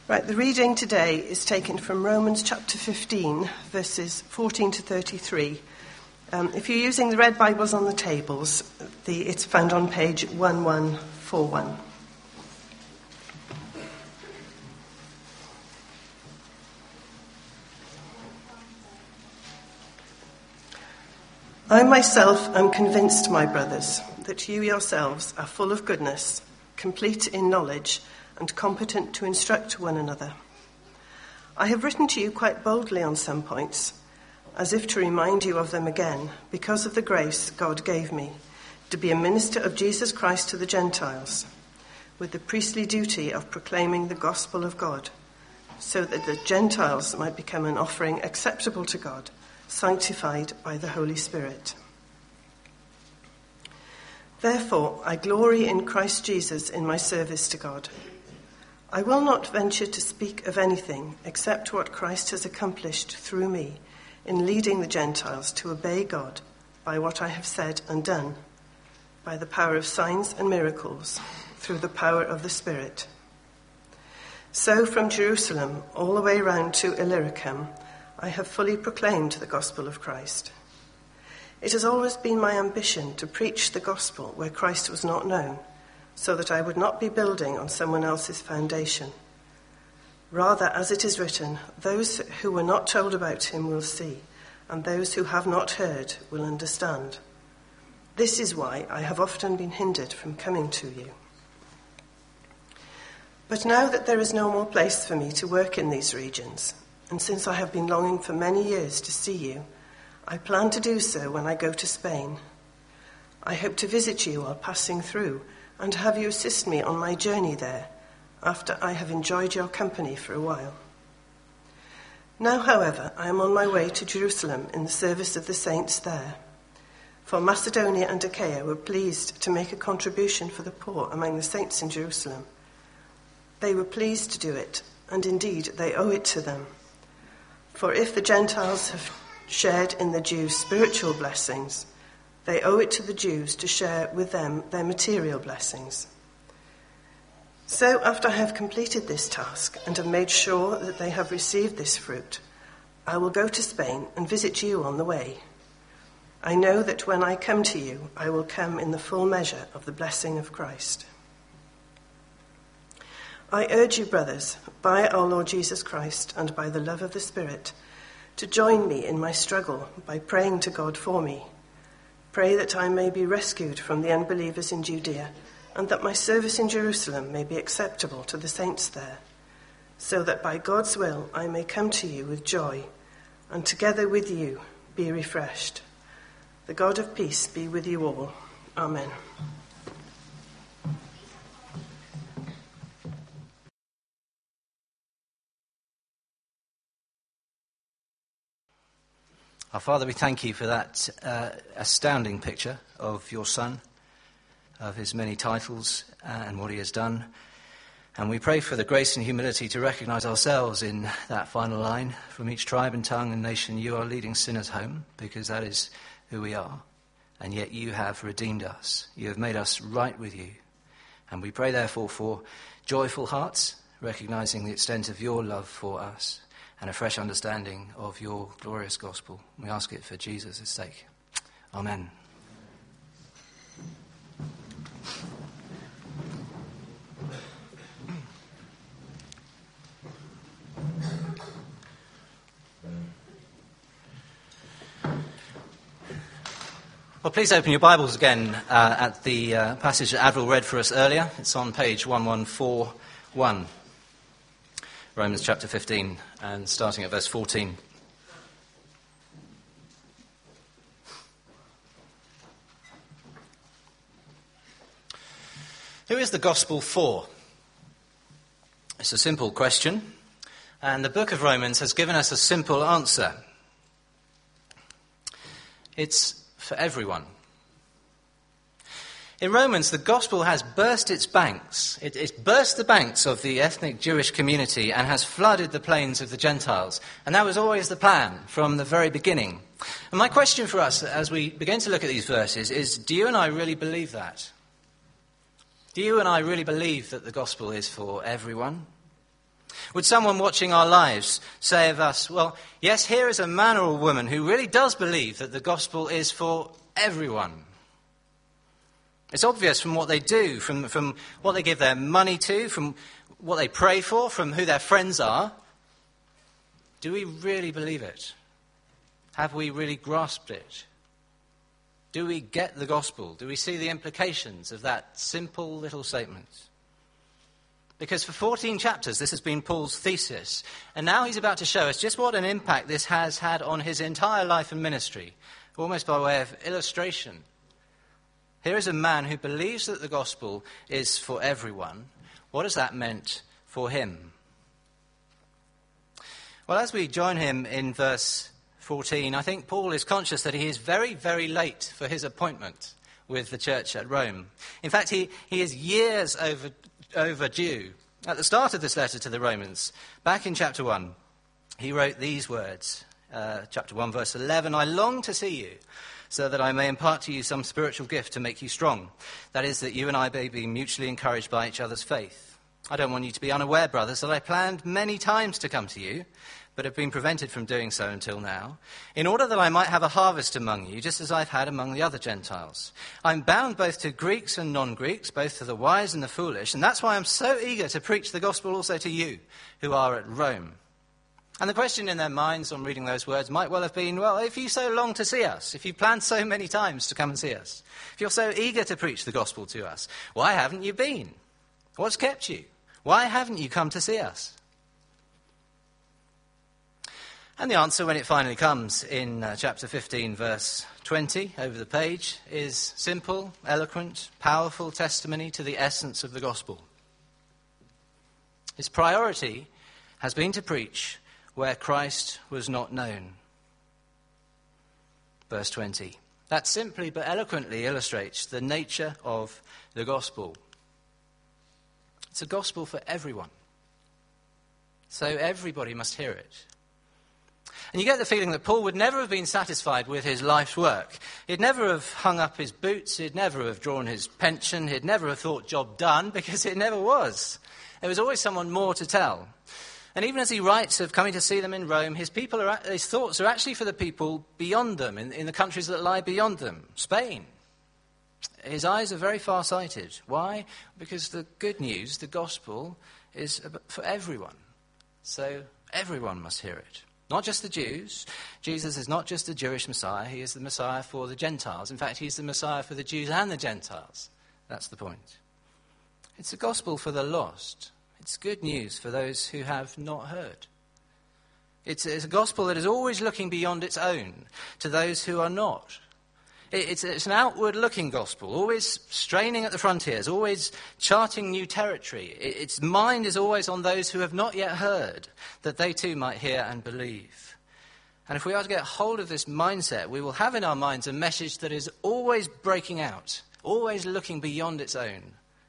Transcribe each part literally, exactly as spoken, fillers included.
Right, the reading today is taken from Romans chapter fifteen, verses fourteen to thirty-three. Um, if you're using the red Bibles on the tables, the, it's found on page eleven forty-one. I myself am convinced, my brothers, that you yourselves are full of goodness, complete in knowledge, and competent to instruct one another. I have written to you quite boldly on some points, as if to remind you of them again, because of the grace God gave me, to be a minister of Jesus Christ to the Gentiles, with the priestly duty of proclaiming the gospel of God, so that the Gentiles might become an offering acceptable to God, sanctified by the Holy Spirit. Therefore, I glory in Christ Jesus in my service to God. I will not venture to speak of anything except what Christ has accomplished through me in leading the Gentiles to obey God by what I have said and done, by the power of signs and miracles, through the power of the Spirit. So from Jerusalem all the way round to Illyricum, I have fully proclaimed the gospel of Christ. It has always been my ambition to preach the gospel where Christ was not known, so that I would not be building on someone else's foundation. Rather, as it is written, those who were not told about him will see, and those who have not heard will understand. This is why I have often been hindered from coming to you. But now that there is no more place for me to work in these regions, and since I have been longing for many years to see you, I plan to do so when I go to Spain. I hope to visit you while passing through, and have you assist me on my journey there, after I have enjoyed your company for a while. Now, however, I am on my way to Jerusalem in the service of the saints there. For Macedonia and Achaia were pleased to make a contribution for the poor among the saints in Jerusalem. They were pleased to do it, and indeed they owe it to them. For if the Gentiles have shared in the Jews' spiritual blessings, they owe it to the Jews to share with them their material blessings. So after I have completed this task and have made sure that they have received this fruit, I will go to Spain and visit you on the way. I know that when I come to you, I will come in the full measure of the blessing of Christ. I urge you, brothers, by our Lord Jesus Christ and by the love of the Spirit, to join me in my struggle by praying to God for me. Pray that I may be rescued from the unbelievers in Judea, and that my service in Jerusalem may be acceptable to the saints there, so that by God's will I may come to you with joy, and together with you be refreshed. The God of peace be with you all. Amen. Our Father, we thank you for that uh, astounding picture of your Son, of his many titles uh, and what he has done. And we pray for the grace and humility to recognize ourselves in that final line. From each tribe and tongue and nation, you are leading sinners home, because that is who we are. And yet you have redeemed us. You have made us right with you. And we pray, therefore, for joyful hearts, recognizing the extent of your love for us, and a fresh understanding of your glorious gospel. We ask it for Jesus' sake. Amen. Well, please open your Bibles again uh, at the uh, passage that Avril read for us earlier. It's on page eleven forty-one. Romans chapter fifteen, and starting at verse fourteen. Who is the gospel for? It's a simple question, and the book of Romans has given us a simple answer. It's for everyone. In Romans, the gospel has burst its banks. It, it's burst the banks of the ethnic Jewish community and has flooded the plains of the Gentiles. And that was always the plan from the very beginning. And my question for us as we begin to look at these verses is, do you and I really believe that? Do you and I really believe that the gospel is for everyone? Would someone watching our lives say of us, well, yes, here is a man or a woman who really does believe that the gospel is for everyone. It's obvious from what they do, from, from what they give their money to, from what they pray for, from who their friends are. Do we really believe it? Have we really grasped it? Do we get the gospel? Do we see the implications of that simple little statement? Because for fourteen chapters, this has been Paul's thesis. And now he's about to show us just what an impact this has had on his entire life and ministry, almost by way of illustration. Here is a man who believes that the gospel is for everyone. What has that meant for him? Well, as we join him in verse fourteen, I think Paul is conscious that he is very, very late for his appointment with the church at Rome. In fact, he, he is years over, overdue. At the start of this letter to the Romans, back in chapter one, he wrote these words, uh, chapter one, verse eleven, "I long to see you, so that I may impart to you some spiritual gift to make you strong. That is, that you and I may be mutually encouraged by each other's faith. I don't want you to be unaware, brothers, that I planned many times to come to you, but have been prevented from doing so until now, in order that I might have a harvest among you, just as I've had among the other Gentiles. I'm bound both to Greeks and non-Greeks, both to the wise and the foolish, and that's why I'm so eager to preach the gospel also to you, who are at Rome." And the question in their minds on reading those words might well have been, well, if you so long to see us, if you planned so many times to come and see us, if you're so eager to preach the gospel to us, why haven't you been? What's kept you? Why haven't you come to see us? And the answer, when it finally comes in uh, chapter fifteen, verse twenty, over the page, is simple, eloquent, powerful testimony to the essence of the gospel. His priority has been to preach where Christ was not known. Verse twenty. That simply but eloquently illustrates the nature of the gospel. It's a gospel for everyone. So everybody must hear it. And you get the feeling that Paul would never have been satisfied with his life's work. He'd never have hung up his boots, he'd never have drawn his pension, he'd never have thought job done, because it never was. There was always someone more to tell. And even as he writes of coming to see them in Rome, his people are, his thoughts are actually for the people beyond them, in, in the countries that lie beyond them, Spain. His eyes are very far-sighted. Why? Because the good news, the gospel, is for everyone. So everyone must hear it. Not just the Jews. Jesus is not just the Jewish Messiah, he is the Messiah for the Gentiles. In fact, he's the Messiah for the Jews and the Gentiles. That's the point. It's a gospel for the lost. It's good news for those who have not heard. It's, it's a gospel that is always looking beyond its own to those who are not. It's, it's an outward-looking gospel, always straining at the frontiers, always charting new territory. Its mind is always on those who have not yet heard, that they too might hear and believe. And if we are to get hold of this mindset, we will have in our minds a message that is always breaking out, always looking beyond its own.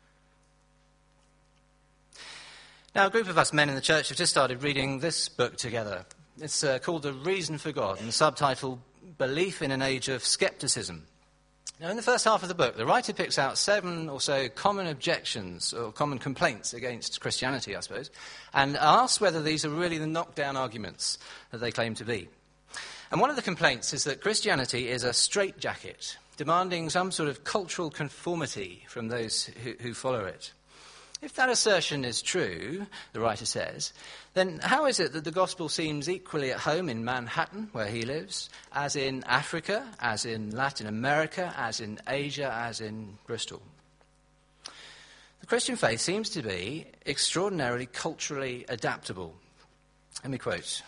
Now, a group of us men in the church have just started reading this book together. It's uh, called The Reason for God, and the subtitle, Belief in an Age of Skepticism. Now, in the first half of the book, the writer picks out seven or so common objections, or common complaints against Christianity, I suppose, and asks whether these are really the knockdown arguments that they claim to be. And one of the complaints is that Christianity is a straitjacket, demanding some sort of cultural conformity from those who, who follow it. If that assertion is true, the writer says, then how is it that the gospel seems equally at home in Manhattan, where he lives, as in Africa, as in Latin America, as in Asia, as in Bristol? The Christian faith seems to be extraordinarily culturally adaptable. Let me quote.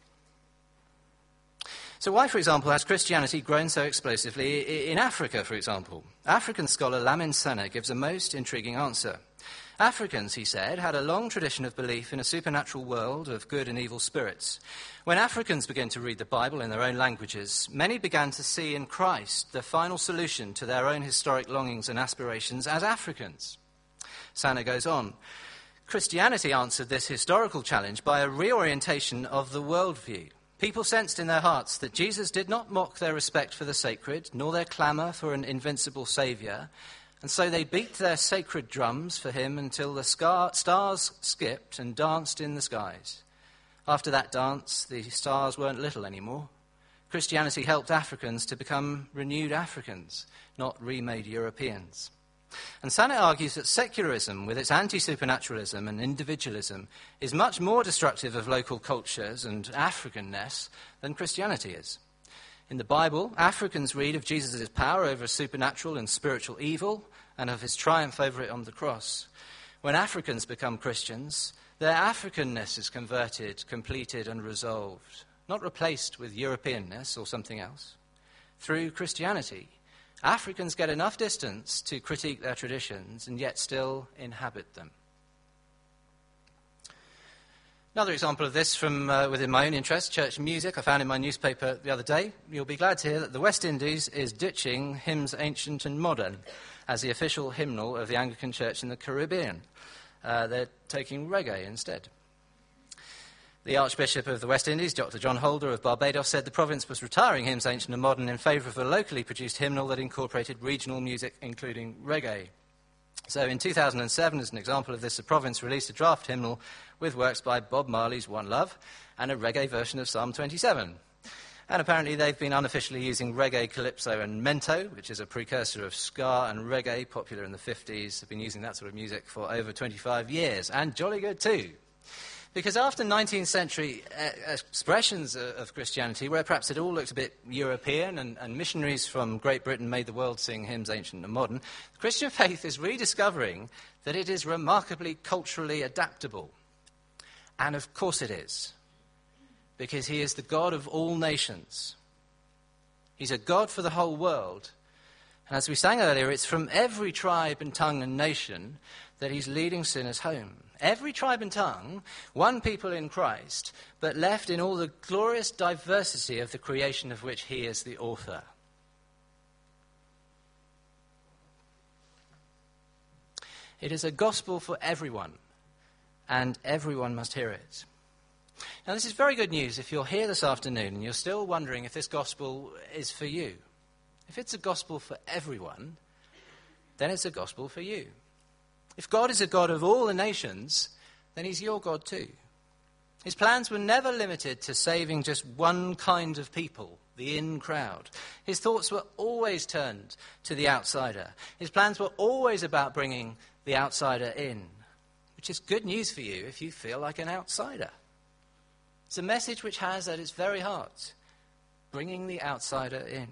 So why, for example, has Christianity grown so explosively in Africa, for example? African scholar Lamin Sanneh gives a most intriguing answer. Africans, he said, had a long tradition of belief in a supernatural world of good and evil spirits. When Africans began to read the Bible in their own languages, many began to see in Christ the final solution to their own historic longings and aspirations as Africans. Sanneh goes on. Christianity answered this historical challenge by a reorientation of the worldview. People sensed in their hearts that Jesus did not mock their respect for the sacred, nor their clamour for an invincible saviour, And so they beat their sacred drums for him until the scar- stars skipped and danced in the skies. After that dance, the stars weren't little anymore. Christianity helped Africans to become renewed Africans, not remade Europeans. And Sannett argues that secularism, with its anti-supernaturalism and individualism, is much more destructive of local cultures and Africanness than Christianity is. In the Bible, Africans read of Jesus' power over supernatural and spiritual evil and of his triumph over it on the cross. When Africans become Christians, their Africanness is converted, completed and resolved, not replaced with Europeanness or something else. Through Christianity, Africans get enough distance to critique their traditions and yet still inhabit them. Another example of this from uh, within my own interest, church music, I found in my newspaper the other day. You'll be glad to hear that the West Indies is ditching hymns ancient and modern as the official hymnal of the Anglican Church in the Caribbean. Uh, they're taking reggae instead. The Archbishop of the West Indies, Doctor John Holder of Barbados, said the province was retiring hymns ancient and modern in favour of a locally produced hymnal that incorporated regional music, including reggae. So in two thousand seven, as an example of this, the province released a draft hymnal with works by Bob Marley's One Love and a reggae version of Psalm twenty-seven. And apparently they've been unofficially using reggae, calypso and mento, which is a precursor of ska and reggae, popular in the fifties. They've been using that sort of music for over twenty-five years, and jolly good too. Because after nineteenth century uh, expressions uh, of Christianity, where perhaps it all looked a bit European and, and missionaries from Great Britain made the world sing hymns ancient and modern, the Christian faith is rediscovering that it is remarkably culturally adaptable. And of course it is, because he is the God of all nations. He's a God for the whole world. And as we sang earlier, it's from every tribe and tongue and nation that he's leading sinners home. Every tribe and tongue, one people in Christ, but left in all the glorious diversity of the creation of which he is the author. It is a gospel for everyone, and everyone must hear it. Now, this is very good news if you're here this afternoon and you're still wondering if this gospel is for you. If it's a gospel for everyone, then it's a gospel for you. If God is a God of all the nations, then he's your God too. His plans were never limited to saving just one kind of people, the in crowd. His thoughts were always turned to the outsider. His plans were always about bringing the outsider in, which is good news for you if you feel like an outsider. It's a message which has at its very heart bringing the outsider in.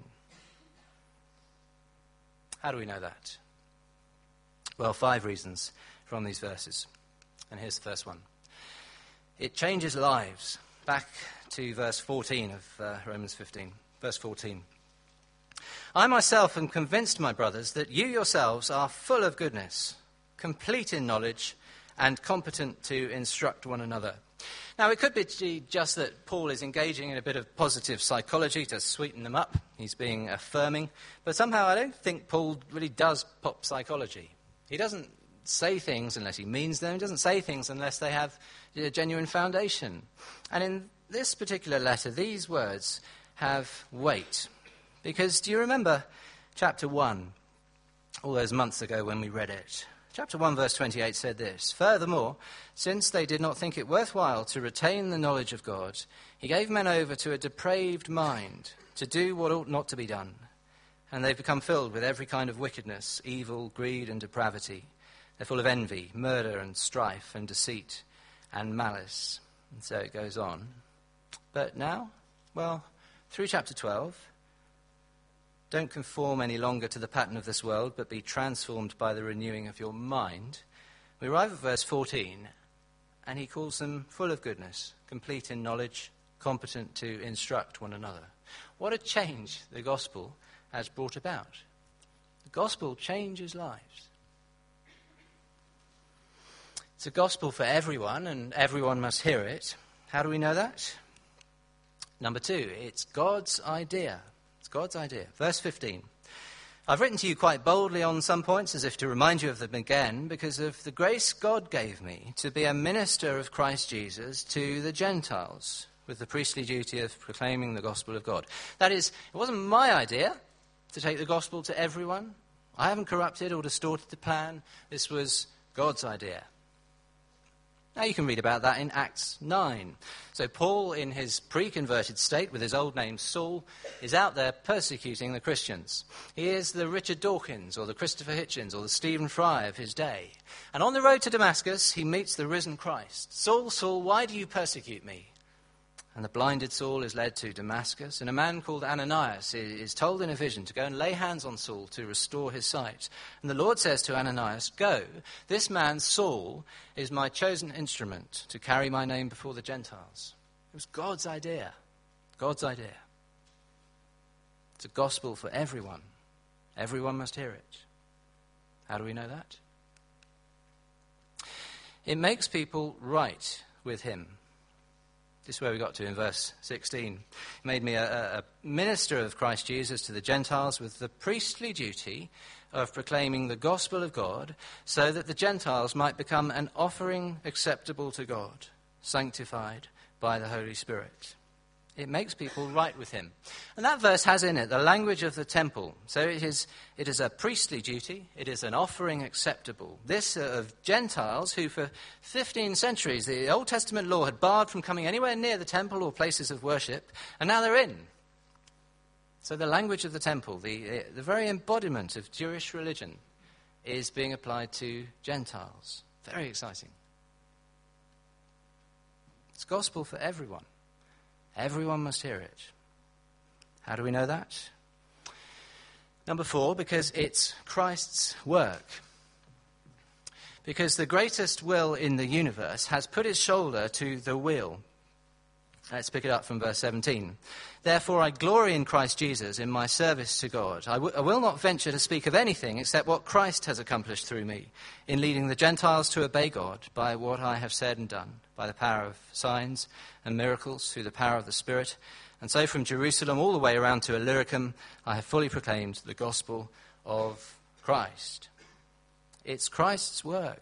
How do we know that? Well, five reasons from these verses. And here's the first one. It changes lives. Back to verse fourteen of uh, Romans fifteen. Verse fourteen. I myself am convinced, my brothers, that you yourselves are full of goodness, complete in knowledge, and competent to instruct one another. Now, it could be just that Paul is engaging in a bit of positive psychology to sweeten them up. He's being affirming. But somehow I don't think Paul really does pop psychology. He doesn't say things unless he means them. He doesn't say things unless they have a genuine foundation. And in this particular letter, these words have weight. Because do you remember chapter one, all those months ago when we read it? Chapter one, verse twenty-eight said this, furthermore, since they did not think it worthwhile to retain the knowledge of God, he gave men over to a depraved mind to do what ought not to be done. And they've become filled with every kind of wickedness, evil, greed, and depravity. They're full of envy, murder, and strife, and deceit, and malice. And so it goes on. But now, well, through chapter twelve, don't conform any longer to the pattern of this world, but be transformed by the renewing of your mind. We arrive at verse fourteen, and he calls them full of goodness, complete in knowledge, competent to instruct one another. What a change the gospel has brought about. The gospel changes lives. It's a gospel for everyone, and everyone must hear it. How do we know that? Number two, it's God's idea. It's God's idea. Verse fifteen. I've written to you quite boldly on some points, as if to remind you of them again, because of the grace God gave me to be a minister of Christ Jesus to the Gentiles, with the priestly duty of proclaiming the gospel of God. That is, it wasn't my idea to take the gospel to everyone I haven't corrupted or distorted the plan. This was God's idea. Now you can read about that in Acts nine. So Paul, in his pre-converted state with his old name Saul, is out there persecuting the Christians. He is the Richard Dawkins or the Christopher Hitchens or the Stephen Fry of his day. And on the road to Damascus, he meets the risen Christ. Saul, Saul, why do you persecute me? And the blinded Saul is led to Damascus, and a man called Ananias is told in a vision to go and lay hands on Saul to restore his sight. And the Lord says to Ananias, "Go, this man Saul is my chosen instrument to carry my name before the Gentiles." It was God's idea. God's idea. It's a gospel for everyone. Everyone must hear it. How do we know that? It makes people right with him. This is where we got to in verse sixteen. He made me a, a minister of Christ Jesus to the Gentiles with the priestly duty of proclaiming the gospel of God, so that the Gentiles might become an offering acceptable to God, sanctified by the Holy Spirit. It makes people right with him. And that verse has in it the language of the temple. So it is it is a priestly duty. It is an offering acceptable. This uh, of Gentiles who for fifteen centuries the Old Testament law had barred from coming anywhere near the temple or places of worship, and now they're in. So the language of the temple, the, the very embodiment of Jewish religion, is being applied to Gentiles. Very exciting. It's gospel for everyone. Everyone must hear it. How do we know that? Number four, because it's Christ's work. Because the greatest will in the universe has put his shoulder to the wheel. Let's pick it up from verse seventeen. Therefore I glory in Christ Jesus in my service to God. I, w- I will not venture to speak of anything except what Christ has accomplished through me in leading the Gentiles to obey God by what I have said and done, by the power of signs and miracles, through the power of the Spirit. And so from Jerusalem all the way around to Illyricum, I have fully proclaimed the gospel of Christ. It's Christ's work.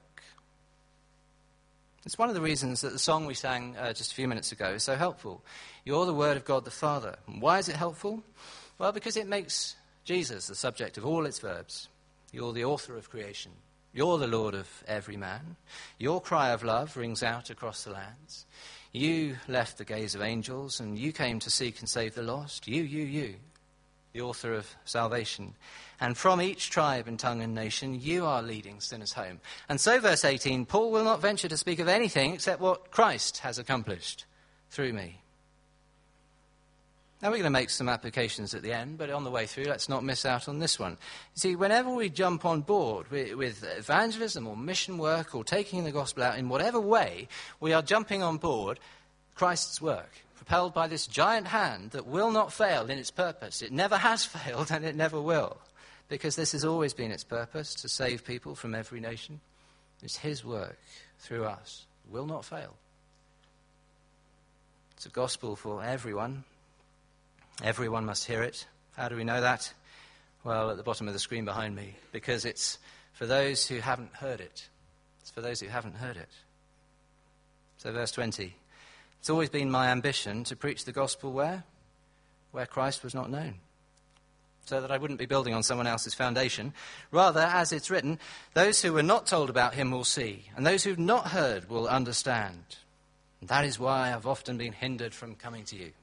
It's one of the reasons that the song we sang uh, just a few minutes ago is so helpful. You're the word of God the Father. And why is it helpful? Well, because it makes Jesus the subject of all its verbs. You're the author of creation. You're the Lord of every man. Your cry of love rings out across the lands. You left the gaze of angels, and you came to seek and save the lost. You, you, you, the author of salvation. And from each tribe and tongue and nation, you are leading sinners home. And so, verse eighteen, Paul will not venture to speak of anything except what Christ has accomplished through me. Now, we're going to make some applications at the end, but on the way through, let's not miss out on this one. You see, whenever we jump on board with, with evangelism or mission work or taking the gospel out in whatever way, we are jumping on board Christ's work, propelled by this giant hand that will not fail in its purpose. It never has failed, and it never will, because this has always been its purpose, to save people from every nation. It's his work through us. It will not fail. It's a gospel for everyone. Everyone must hear it. How do we know that? Well, at the bottom of the screen behind me, because it's for those who haven't heard it. It's for those who haven't heard it. So verse twenty. It's always been my ambition to preach the gospel where? Where Christ was not known. So that I wouldn't be building on someone else's foundation. Rather, as it's written, those who were not told about him will see, and those who've not heard will understand. And that is why I've often been hindered from coming to you.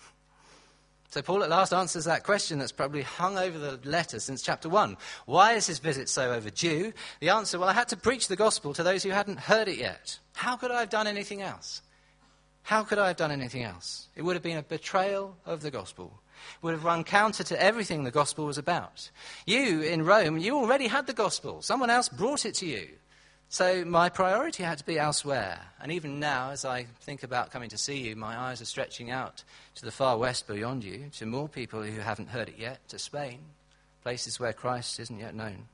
So Paul at last answers that question that's probably hung over the letter since chapter one. Why is his visit so overdue? The answer, well, I had to preach the gospel to those who hadn't heard it yet. How could I have done anything else? How could I have done anything else? It would have been a betrayal of the gospel. It would have run counter to everything the gospel was about. You, in Rome, you already had the gospel. Someone else brought it to you. So my priority had to be elsewhere. And even now, as I think about coming to see you, my eyes are stretching out to the far west beyond you, to more people who haven't heard it yet, to Spain, places where Christ isn't yet known.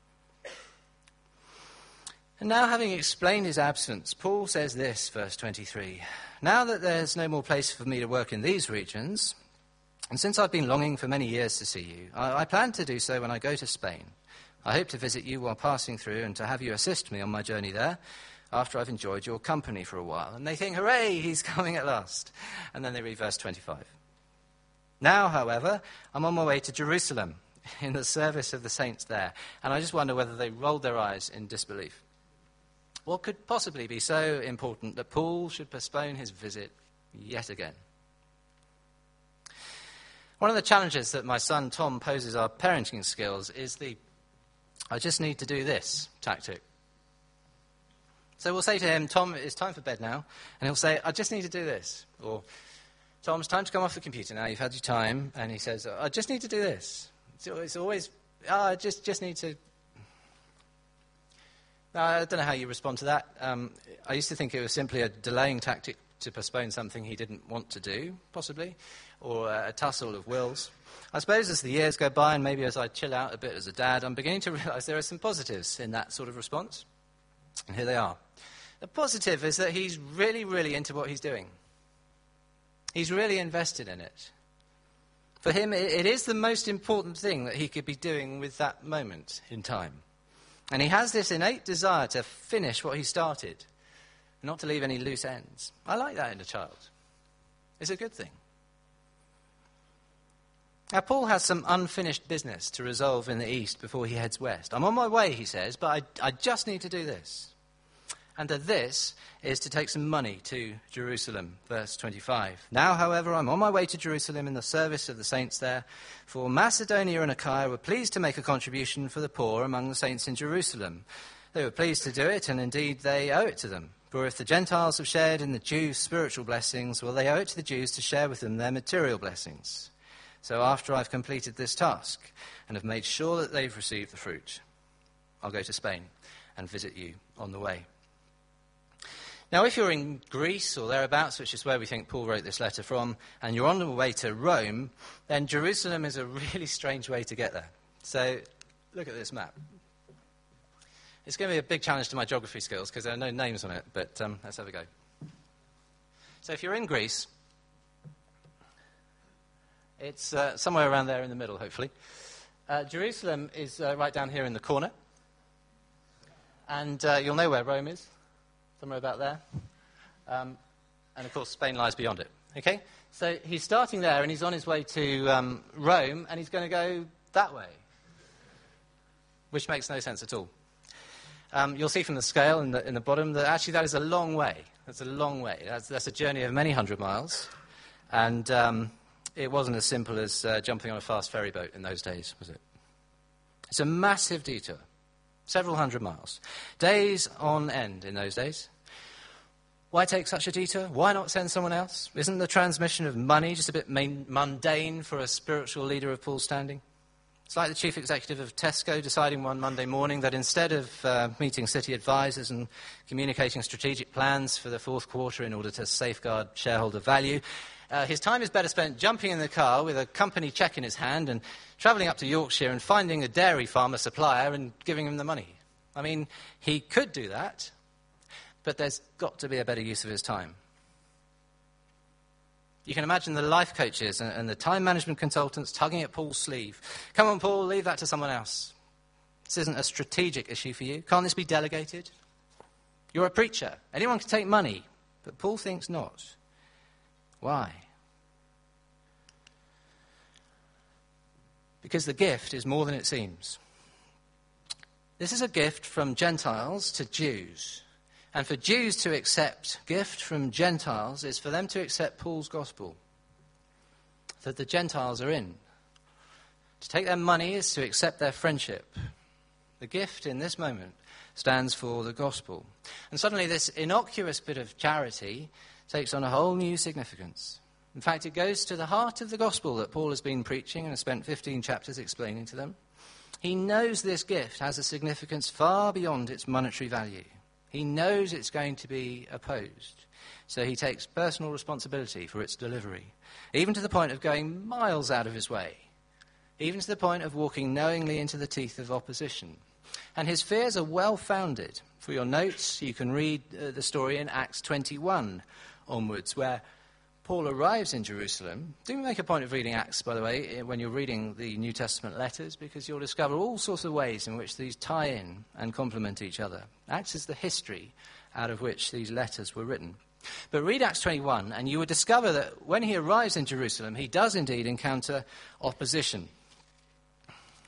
And now, having explained his absence, Paul says this, verse twenty-three. Now that there's no more place for me to work in these regions, and since I've been longing for many years to see you, I, I plan to do so when I go to Spain. I hope to visit you while passing through and to have you assist me on my journey there after I've enjoyed your company for a while. And they think, hooray, he's coming at last. And then they read verse twenty-five. Now, however, I'm on my way to Jerusalem, in the service of the saints there. And I just wonder whether they rolled their eyes in disbelief. What could possibly be so important that Paul should postpone his visit yet again? One of the challenges that my son Tom poses our parenting skills is the "I just need to do this" tactic. So we'll say to him, "Tom, it's time for bed now." And he'll say, "I just need to do this." Or, "Tom, it's time to come off the computer now. You've had your time." And he says, "I just need to do this." It's always, oh, I just, just need to... I don't know how you respond to that. Um, I used to think it was simply a delaying tactic to postpone something he didn't want to do, possibly, or a tussle of wills. I suppose as the years go by, and maybe as I chill out a bit as a dad, I'm beginning to realise there are some positives in that sort of response. And here they are. The positive is that he's really, really into what he's doing. He's really invested in it. For him, it is the most important thing that he could be doing with that moment in time. And he has this innate desire to finish what he started, not to leave any loose ends. I like that in a child. It's a good thing. Now, Paul has some unfinished business to resolve in the east before he heads west. I'm on my way, he says, but I, I just need to do this. And the this is to take some money to Jerusalem, verse twenty-five. Now, however, I'm on my way to Jerusalem in the service of the saints there, for Macedonia and Achaia were pleased to make a contribution for the poor among the saints in Jerusalem. They were pleased to do it, and indeed they owe it to them. For if the Gentiles have shared in the Jews' spiritual blessings, well, they owe it to the Jews to share with them their material blessings. So after I've completed this task and have made sure that they've received the fruit, I'll go to Spain and visit you on the way. Now, if you're in Greece or thereabouts, which is where we think Paul wrote this letter from, and you're on the way to Rome, then Jerusalem is a really strange way to get there. So look at this map. It's going to be a big challenge to my geography skills because there are no names on it, but um, let's have a go. So if you're in Greece, it's uh, somewhere around there in the middle, hopefully. Uh, Jerusalem is uh, right down here in the corner. And uh, you'll know where Rome is. Somewhere about there. Um, and, of course, Spain lies beyond it. Okay? So he's starting there, and he's on his way to um, Rome, and he's going to go that way, which makes no sense at all. Um, you'll see from the scale in the, in the bottom that actually that is a long way. That's a long way. That's, that's a journey of many hundred miles. And um, it wasn't as simple as uh, jumping on a fast ferry boat in those days, was it? It's a massive detour. Several hundred miles. Days on end in those days. Why take such a detour? Why not send someone else? Isn't the transmission of money just a bit main, mundane for a spiritual leader of Paul's standing? It's like the chief executive of Tesco deciding one Monday morning that instead of uh, meeting city advisors and communicating strategic plans for the fourth quarter in order to safeguard shareholder value, uh, his time is better spent jumping in the car with a company cheque in his hand and travelling up to Yorkshire and finding a dairy farmer supplier and giving him the money. I mean, he could do that, but there's got to be a better use of his time. You can imagine the life coaches and, and the time management consultants tugging at Paul's sleeve. Come on, Paul, leave that to someone else. This isn't a strategic issue for you. Can't this be delegated? You're a preacher. Anyone can take money, but Paul thinks not. Why? Because the gift is more than it seems. This is a gift from Gentiles to Jews. And for Jews to accept gift from Gentiles is for them to accept Paul's gospel, that the Gentiles are in. To take their money is to accept their friendship. The gift in this moment stands for the gospel. And suddenly this innocuous bit of charity takes on a whole new significance. In fact, it goes to the heart of the gospel that Paul has been preaching and has spent fifteen chapters explaining to them. He knows this gift has a significance far beyond its monetary value. He knows it's going to be opposed, so he takes personal responsibility for its delivery, even to the point of going miles out of his way, even to the point of walking knowingly into the teeth of opposition. And his fears are well-founded. For your notes, you can read uh, the story in Acts twenty-one onwards, where Paul arrives in Jerusalem. Do make a point of reading Acts, by the way, when you're reading the New Testament letters, because you'll discover all sorts of ways in which these tie in and complement each other. Acts is the history out of which these letters were written. But read Acts twenty-one, and you will discover that when he arrives in Jerusalem, he does indeed encounter opposition.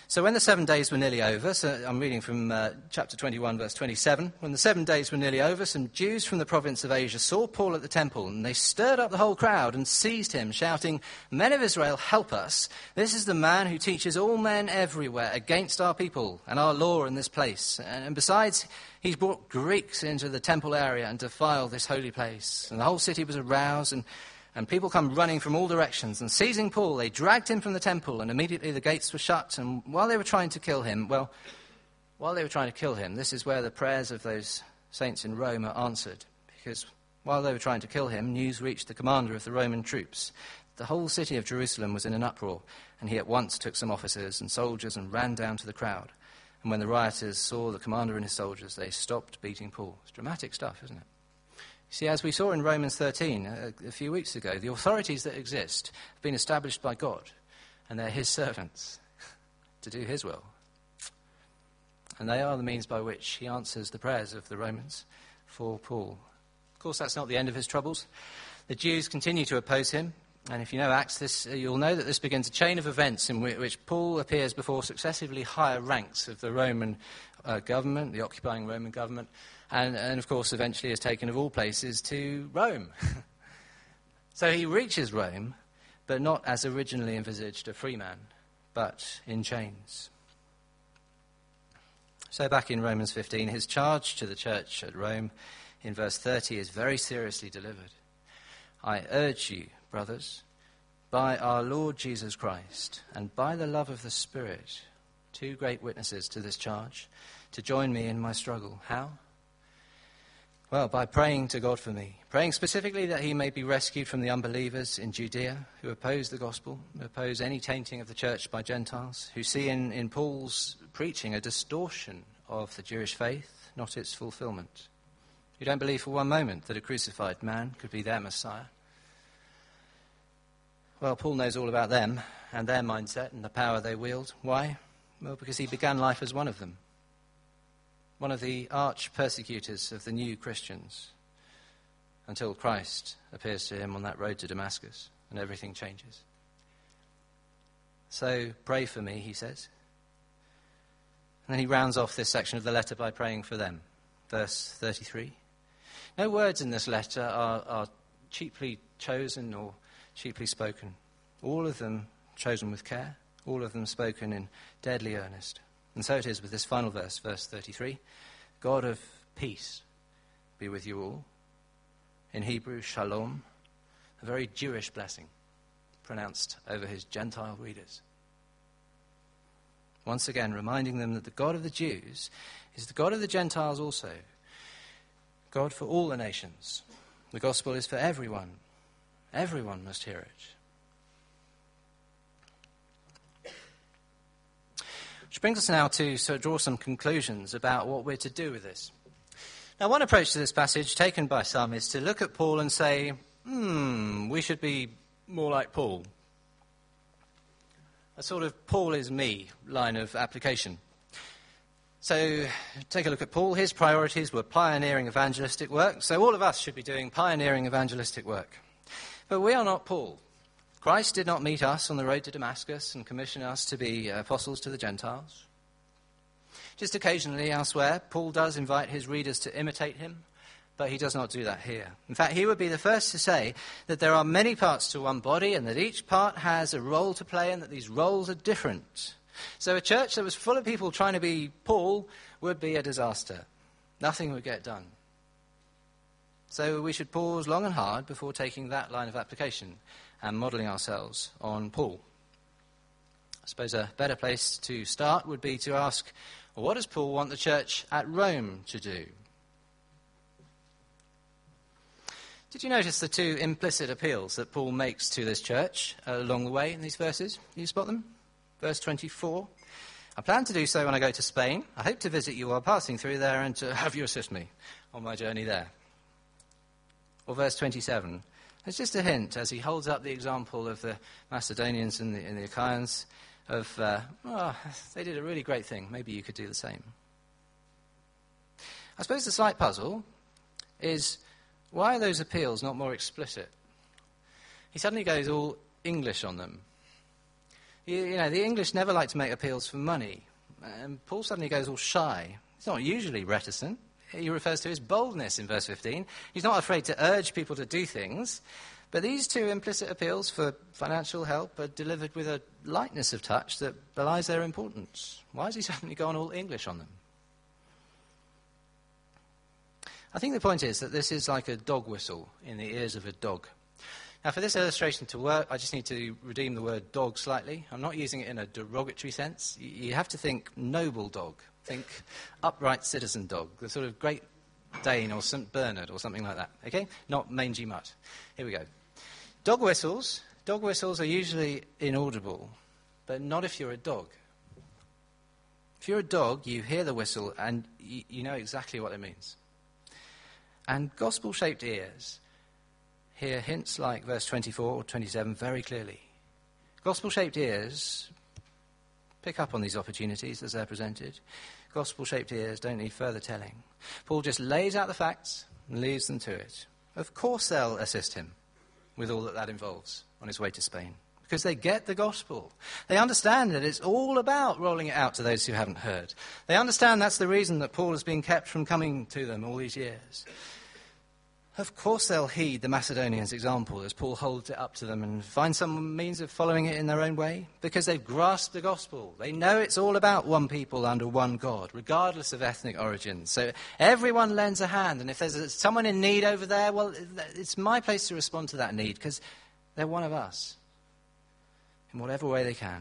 So when the seven days were nearly over, so I'm reading from uh, chapter twenty-one, verse twenty-seven. When the seven days were nearly over, some Jews from the province of Asia saw Paul at the temple, and they stirred up the whole crowd and seized him, shouting, "Men of Israel, help us. This is the man who teaches all men everywhere against our people and our law in this place. And, and besides, he's brought Greeks into the temple area and defiled this holy place." And the whole city was aroused, and And people come running from all directions, and seizing Paul, they dragged him from the temple, and immediately the gates were shut. And while they were trying to kill him, well, while they were trying to kill him, this is where the prayers of those saints in Rome are answered. Because while they were trying to kill him, news reached the commander of the Roman troops. The whole city of Jerusalem was in an uproar, and he at once took some officers and soldiers and ran down to the crowd. And when the rioters saw the commander and his soldiers, they stopped beating Paul. It's dramatic stuff, isn't it? See, as we saw in Romans thirteen a, a few weeks ago, the authorities that exist have been established by God, and they're his servants to do his will. And they are the means by which he answers the prayers of the Romans for Paul. Of course, that's not the end of his troubles. The Jews continue to oppose him, and if you know Acts, this, uh, you'll know that this begins a chain of events in which, which Paul appears before successively higher ranks of the Roman uh, government, the occupying Roman government, And, and, of course, eventually is taken of all places to Rome. So he reaches Rome, but not as originally envisaged, a free man, but in chains. So back in Romans fifteen, his charge to the church at Rome in verse thirty is very seriously delivered. "I urge you, brothers, by our Lord Jesus Christ, and by the love of the Spirit," two great witnesses to this charge, "to join me in my struggle." How? Well, by praying to God for me, praying specifically that he may be rescued from the unbelievers in Judea who oppose the gospel, who oppose any tainting of the church by Gentiles, who see in, in Paul's preaching a distortion of the Jewish faith, not its fulfillment, who don't believe for one moment that a crucified man could be their Messiah. Well, Paul knows all about them and their mindset and the power they wield. Why? Well, because he began life as one of them. One of the arch persecutors of the new Christians, until Christ appears to him on that road to Damascus and everything changes. So pray for me, he says. And then he rounds off this section of the letter by praying for them. Verse thirty-three. No words in this letter are, are cheaply chosen or cheaply spoken. All of them chosen with care, all of them spoken in deadly earnest. And so it is with this final verse, verse thirty-three. "God of peace be with you all." In Hebrew, shalom, a very Jewish blessing pronounced over his Gentile readers. Once again, reminding them that the God of the Jews is the God of the Gentiles also. God for all the nations. The gospel is for everyone. Everyone must hear it. Which brings us now to sort of draw some conclusions about what we're to do with this. Now, one approach to this passage taken by some is to look at Paul and say, hmm, we should be more like Paul. A sort of Paul is me line of application. So take a look at Paul. His priorities were pioneering evangelistic work. So all of us should be doing pioneering evangelistic work. But we are not Paul. Christ did not meet us on the road to Damascus and commission us to be apostles to the Gentiles. Just occasionally elsewhere, Paul does invite his readers to imitate him, but he does not do that here. In fact, he would be the first to say that there are many parts to one body and that each part has a role to play and that these roles are different. So a church that was full of people trying to be Paul would be a disaster. Nothing would get done. So we should pause long and hard before taking that line of application and modelling ourselves on Paul. I suppose a better place to start would be to ask, well, what does Paul want the church at Rome to do? Did you notice the two implicit appeals that Paul makes to this church uh, along the way in these verses? Do you spot them? Verse twenty-four. "I plan to do so when I go to Spain. I hope to visit you while passing through there and to have you assist me on my journey there." Or verse twenty-seven. It's just a hint as he holds up the example of the Macedonians and the, and the Achaeans of, uh, oh, they did a really great thing. Maybe you could do the same. I suppose the slight puzzle is, why are those appeals not more explicit? He suddenly goes all English on them. You, you know, the English never like to make appeals for money. And Paul suddenly goes all shy. He's not usually reticent. He refers to his boldness in verse fifteen. He's not afraid to urge people to do things. But these two implicit appeals for financial help are delivered with a lightness of touch that belies their importance. Why has he suddenly gone all English on them? I think the point is that this is like a dog whistle in the ears of a dog. Now, for this illustration to work, I just need to redeem the word dog slightly. I'm not using it in a derogatory sense. You have to think noble dog. Think upright citizen dog, the sort of Great Dane or Saint Bernard or something like that, okay? Not mangy mutt. Here we go. Dog whistles, dog whistles are usually inaudible, but not if you're a dog. If you're a dog, you hear the whistle and you, you know exactly what it means. And gospel-shaped ears hear hints like verse twenty-four or twenty-seven very clearly. Gospel-shaped ears pick up on these opportunities as they're presented. Gospel-shaped ears don't need further telling. Paul just lays out the facts and leaves them to it. Of course they'll assist him with all that that involves on his way to Spain, because they get the gospel. They understand that it's all about rolling it out to those who haven't heard. They understand that's the reason that Paul has been kept from coming to them all these years. Of course they'll heed the Macedonians' example as Paul holds it up to them and find some means of following it in their own way, because they've grasped the gospel. They know it's all about one people under one God, regardless of ethnic origin. So everyone lends a hand, and if there's a, someone in need over there, well, it's my place to respond to that need, because they're one of us, in whatever way they can.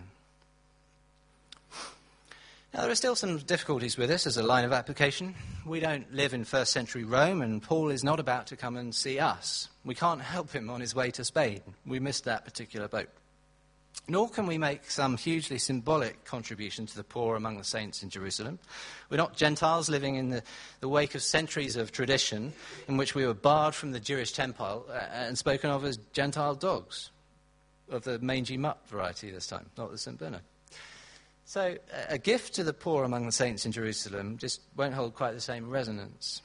Now, there are still some difficulties with this as a line of application. We don't live in first century Rome, and Paul is not about to come and see us. We can't help him on his way to Spain. We missed that particular boat. Nor can we make some hugely symbolic contribution to the poor among the saints in Jerusalem. We're not Gentiles living in the, the wake of centuries of tradition in which we were barred from the Jewish temple uh, and spoken of as Gentile dogs, of the mangy mutt variety this time, not the Saint Bernard. So a gift to the poor among the saints in Jerusalem just won't hold quite the same resonance.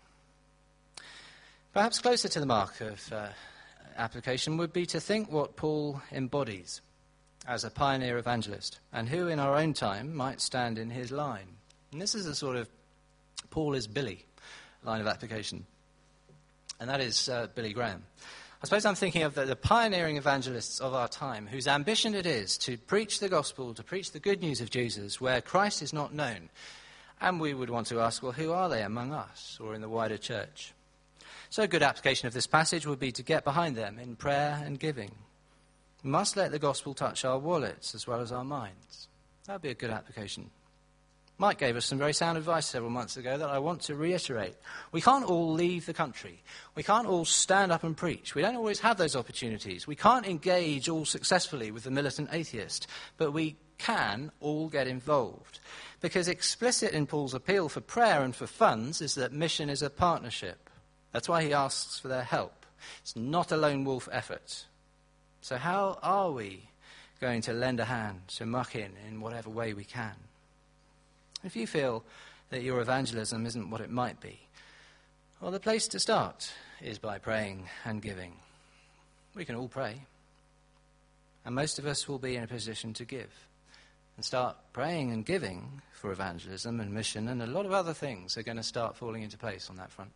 Perhaps closer to the mark of uh, application would be to think what Paul embodies as a pioneer evangelist, and who in our own time might stand in his line. And this is a sort of Paul is Billy line of application, and that is uh, Billy Graham. I suppose I'm thinking of the, the pioneering evangelists of our time, whose ambition it is to preach the gospel, to preach the good news of Jesus where Christ is not known. And we would want to ask, well, who are they among us or in the wider church? So a good application of this passage would be to get behind them in prayer and giving. We must let the gospel touch our wallets as well as our minds. That would be a good application. Mike gave us some very sound advice several months ago that I want to reiterate. We can't all leave the country. We can't all stand up and preach. We don't always have those opportunities. We can't engage all successfully with the militant atheist, but we can all get involved. Because explicit in Paul's appeal for prayer and for funds is that mission is a partnership. That's why he asks for their help. It's not a lone wolf effort. So how are we going to lend a hand to muck in in whatever way we can? If you feel that your evangelism isn't what it might be, well, the place to start is by praying and giving. We can all pray, and most of us will be in a position to give and start praying and giving for evangelism and mission, and a lot of other things are going to start falling into place on that front.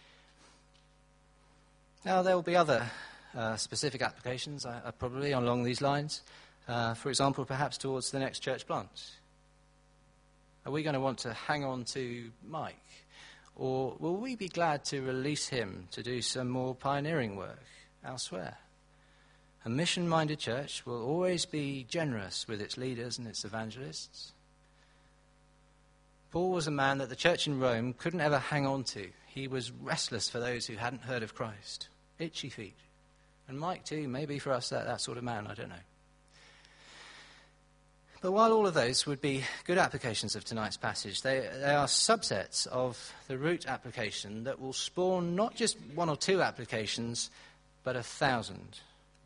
Now, there will be other uh, specific applications, uh, probably along these lines. Uh, for example, perhaps towards the next church plant. Are we going to want to hang on to Mike? Or will we be glad to release him to do some more pioneering work elsewhere? A mission-minded church will always be generous with its leaders and its evangelists. Paul was a man that the church in Rome couldn't ever hang on to. He was restless for those who hadn't heard of Christ. Itchy feet. And Mike too, maybe for us that, that sort of man, I don't know. But while all of those would be good applications of tonight's passage, they, they are subsets of the root application that will spawn not just one or two applications, but a thousand.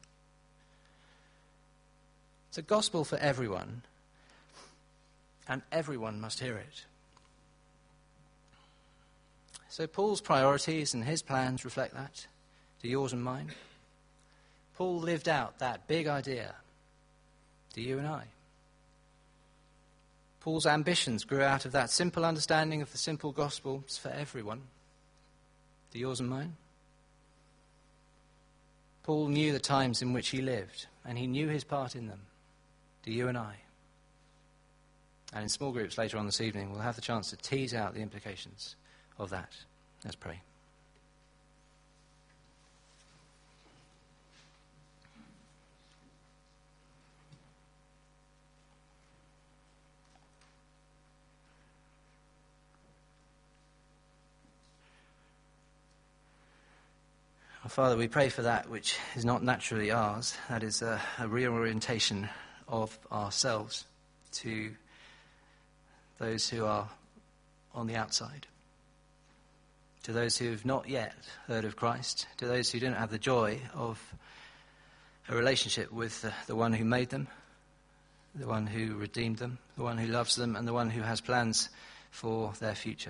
It's a gospel for everyone, and everyone must hear it. So Paul's priorities and his plans reflect that. Do yours and mine? Paul lived out that big idea. Do you and I? Paul's ambitions grew out of that simple understanding of the simple gospel. It's for everyone. To yours and mine. Paul knew the times in which he lived, and he knew his part in them. Do you and I? And in small groups later on this evening, we'll have the chance to tease out the implications of that. Let's pray. Father, we pray for that which is not naturally ours, that is a, a reorientation of ourselves to those who are on the outside, to those who have not yet heard of Christ, to those who don't have the joy of a relationship with the, the one who made them, the one who redeemed them, the one who loves them, and the one who has plans for their future.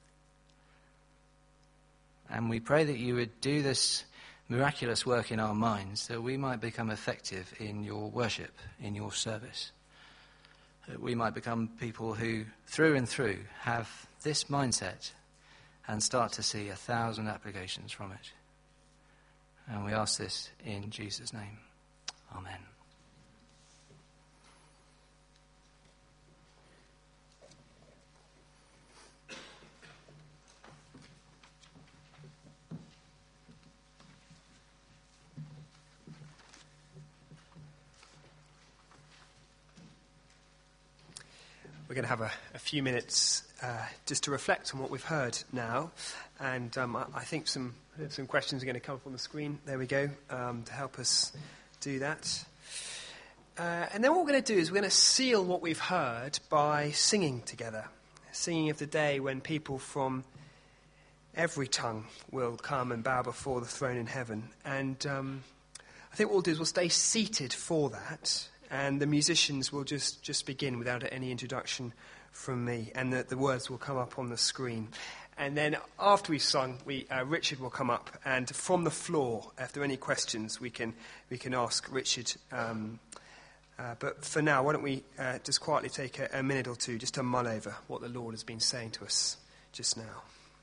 And we pray that you would do this miraculous work in our minds, that we might become effective in your worship, in your service. That we might become people who, through and through, have this mindset and start to see a thousand applications from it. And we ask this in Jesus' name. Amen. We're going to have a, a few minutes uh, just to reflect on what we've heard now, and um, I, I think some some questions are going to come up on the screen. There we go, um, to help us do that. Uh, and then what we're going to do is we're going to seal what we've heard by singing together, singing of the day when people from every tongue will come and bow before the throne in heaven. And um, I think what we'll do is we'll stay seated for that. And the musicians will just, just begin without any introduction from me. And the, the words will come up on the screen. And then after we've sung, we, uh, Richard will come up. And from the floor, if there are any questions, we can, we can ask Richard. Um, uh, but for now, why don't we uh, just quietly take a, a minute or two just to mull over what the Lord has been saying to us just now.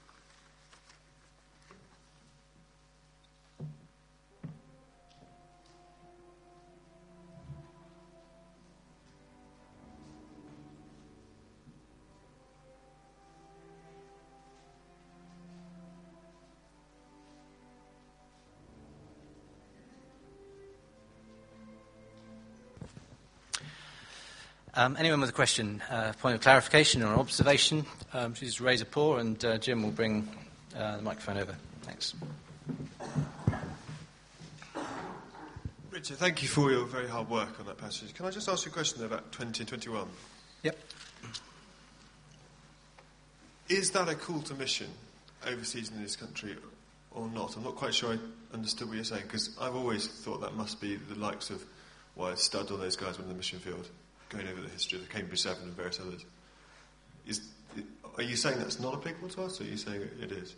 Um, anyone with a question, uh, point of clarification or an observation, um, please raise a paw, and uh, Jim will bring uh, the microphone over. Thanks. Richard, thank you for your very hard work on that passage. Can I just ask you a question about twenty and twenty-one? Yep. Is that a call to mission overseas in this country or not? I'm not quite sure I understood what you're saying, because I've always thought that must be the likes of, well, Studd, all those guys were in the mission field, going over the history of the Cambridge Seven and various others. Is, are you saying that's not applicable to us, or are you saying it is?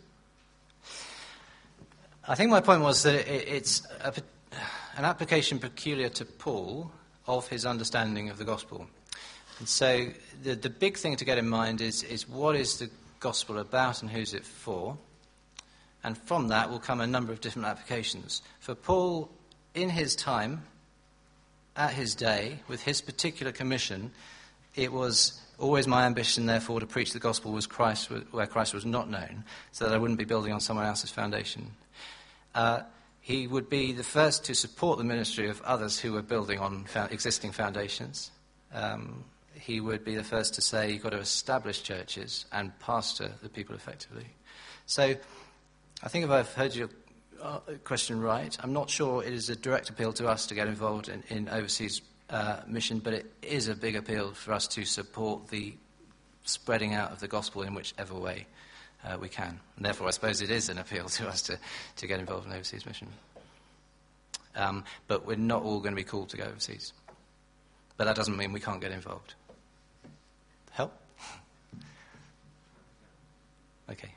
I think my point was that it, it's a, an application peculiar to Paul of his understanding of the gospel. And so the, the big thing to get in mind is, is what is the gospel about and who's it for? And from that will come a number of different applications. For Paul, in his time, at his day, with his particular commission, it was always my ambition, therefore, to preach the gospel was Christ, where Christ was not known, so that I wouldn't be building on someone else's foundation. Uh, he would be the first to support the ministry of others who were building on fa- existing foundations. Um, he would be the first to say you've got to establish churches and pastor the people effectively. So I think if I've heard your Uh, question right. I'm not sure it is a direct appeal to us to get involved in, in overseas uh, mission, but it is a big appeal for us to support the spreading out of the gospel in whichever way uh, we can. And therefore, I suppose it is an appeal to us to, to get involved in overseas mission. Um, but we're not all going to be called to go overseas. But that doesn't mean we can't get involved. Help? Okay.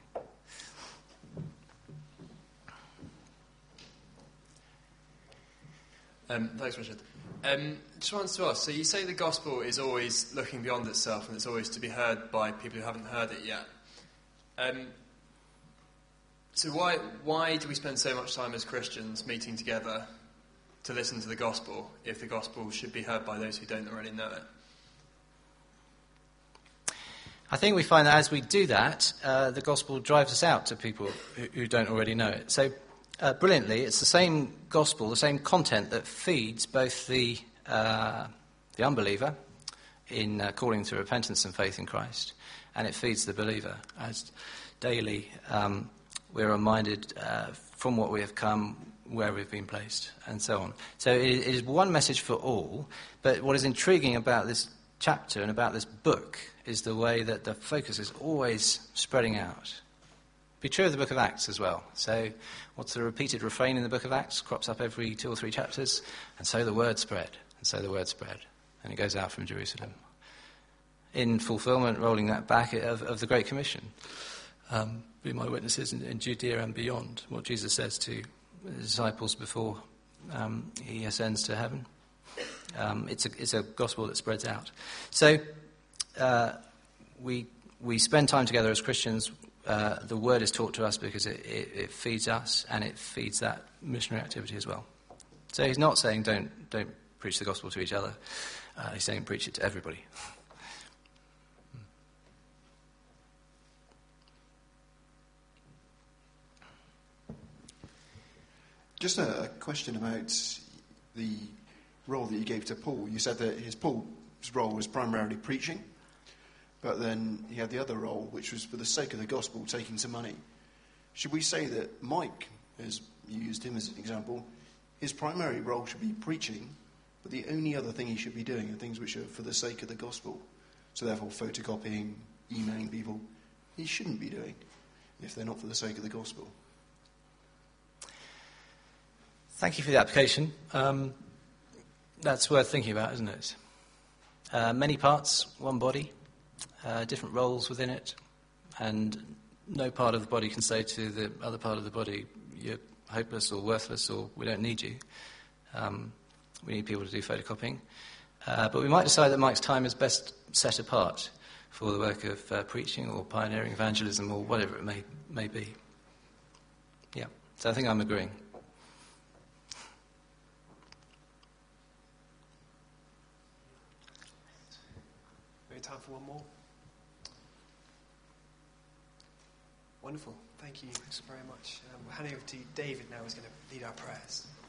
Um, thanks, Richard. Um, just wanted to ask, so you say the gospel is always looking beyond itself and it's always to be heard by people who haven't heard it yet. Um, so why why do we spend so much time as Christians meeting together to listen to the gospel if the gospel should be heard by those who don't already know it? I think we find that as we do that, uh, the gospel drives us out to people who, who don't already know it. So, uh, brilliantly, it's the same gospel, the same content that feeds both the uh, the unbeliever in uh, calling to repentance and faith in Christ, and it feeds the believer as daily um, we're reminded uh, from what we have come, where we've been placed, and so on. So it, it is one message for all, but what is intriguing about this chapter and about this book is the way that the focus is always spreading out. Be true of the book of Acts as well. So what's the repeated refrain in the book of Acts? Crops up every two or three chapters. And so the word spread, and so the word spread. And it goes out from Jerusalem. In fulfillment, rolling that back of, of the Great Commission. Um, be my witnesses in, in Judea and beyond. What Jesus says to the disciples before um, he ascends to heaven. Um, it's, a, it's a gospel that spreads out. So uh, we we spend time together as Christians. Uh, the word is taught to us because it, it, it feeds us and it feeds that missionary activity as well. So he's not saying don't don't preach the gospel to each other. Uh, he's saying preach it to everybody. Just a question about the role that you gave to Paul. You said that his Paul's role was primarily preaching, but then he had the other role, which was for the sake of the gospel, taking some money. Should we say that Mike, as you used him as an example, his primary role should be preaching, but the only other thing he should be doing are things which are for the sake of the gospel? So therefore photocopying, emailing people, he shouldn't be doing if they're not for the sake of the gospel. Thank you for the application. Um, that's worth thinking about, isn't it? Uh, many parts, one body, uh, different roles within it, and no part of the body can say to the other part of the body, you're hopeless or worthless or we don't need you. Um, we need people to do photocopying. Uh, but we might decide that Mike's time is best set apart for the work of uh, preaching or pioneering evangelism or whatever it may, may be. Yeah, so I think I'm agreeing. Time for one more. Wonderful. Thank you so very much. Um, we're handing over to David now, who's going to lead our prayers.